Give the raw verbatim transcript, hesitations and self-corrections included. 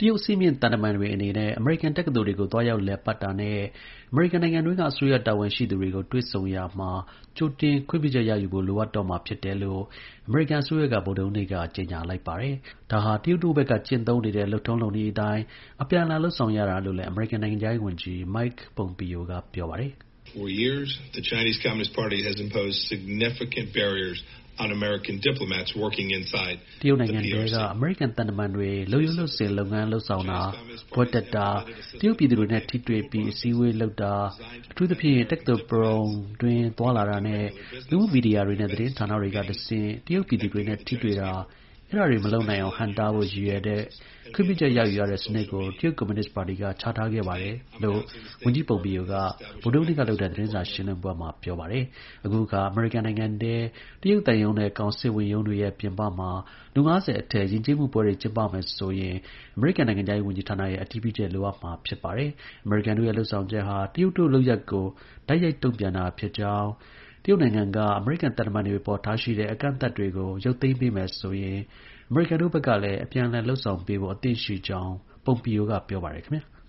ရုတ်အဆင့်မြင့်သံတမန်တွေအနေနဲ့ အမေရိကန်တက္ကသိုလ်တွေကို သွားရောက်လည်ပတ်တာနဲ့ အမေရိကန်နိုင်ငံတွင်းက အစိုးရတာဝန်ရှိသူတွေကို တွေ့ဆုံရာမှာ ကြိုတင်ခွင့်ပြုချက်ရယူဖို့ လိုအပ်တော့မှာဖြစ်တယ်လို့ အမေရိကန်အစိုးရက ဗုဒ္ဓဟူးနေ့က ကြေညာလိုက်ပါတယ်။ ဒါဟာ တရုတ်တို့ဘက်က ကျင့်သုံးနေတဲ့ လုပ်ထုံးလုပ်နည်းအတိုင်း အပြန်အလှန် လုပ်ဆောင်ရတာလို့လည်း အမေရိကန်နိုင်ငံခြားရေးဝန်ကြီး Mike Pompeo က ပြောပါတယ်။ For years, the Chinese Communist Party has imposed significant barriers on American diplomats working inside တရုတ်နိုင်ငံထဲက အမေရိကန်သံတမန်တွေ လုပ်ရိုးလုပ်စဉ် လုပ်ငန်းလုပ်ဆောင်တာ၊ ဘွဲ့တက်တာ၊ တရုတ်ပြည်သူတွေနဲ့ ထိတွေ့ပြီး အစည်းအဝေးလုပ်တာ၊ အထူးသဖြင့် တက္ကသိုလ်ပရဝုဏ်အတွင်း သွားလာတာနဲ့ လူမှုမီဒီယာတွေနဲ့ သတင်းဌာနတွေကတဆင့် တရုတ်ပြည်သူတွေနဲ့ ထိတွေ့တာ အဲဒါတွေ မလုပ်နိုင်အောင် ဟန့်တားဖို့ ရည်ရွယ်တဲ့ ခွင့်ပြုချက်ရယူရတဲ့စနစ်ကို တရုတ်ကွန်မြူနစ်ပါတီက ချထားခဲ့ပါတယ်လို့ ဝန်ကြီး Pompeo က ဗုဒ္ဓဟူးနေ့ကလုပ်တဲ့ သတင်းစာရှင်းလင်းပွဲမှာ ပြောပါတယ်။ အခုအခါ အမေရိကန်နိုင်ငံထဲ တရုတ်သံရုံးနဲ့ ကောင်စစ်ဝန်ရုံးတွေရဲ့ ပြင်ပမှာ လူ ၅၀ အထက် ယဉ်ကျေးမှုပွဲတွေ ကျင်းပမယ်ဆိုရင် အမေရိကန်နိုင်ငံခြားရေးဝန်ကြီးဌာနရဲ့ အတည်ပြုချက် လိုအပ်မှာ ဖြစ်ပါတယ်။ အမေရိကန်တို့ရဲ့ လုပ်ဆောင်ချက်ဟာ တရုတ်တို့လုပ်ရပ်ကို တိုက်ရိုက်တုံ့ပြန်တာဖြစ်ကြောင်း၊ တရုတ်နိုင်ငံက အမေရိကန်သံတမန်တွေအပေါ် ထားရှိတဲ့ အကန့်အသတ်တွေကို ရုပ်သိမ်းပေးမယ်ဆိုရင် အမေရိကန်တို့ဘက်ကလည်း အပြန်အလှန် လုပ်ဆောင်ပေးဖို့ အသင့်ရှိကြောင်း Pompeo က ပြောပါတယ်ခင်ဗျား။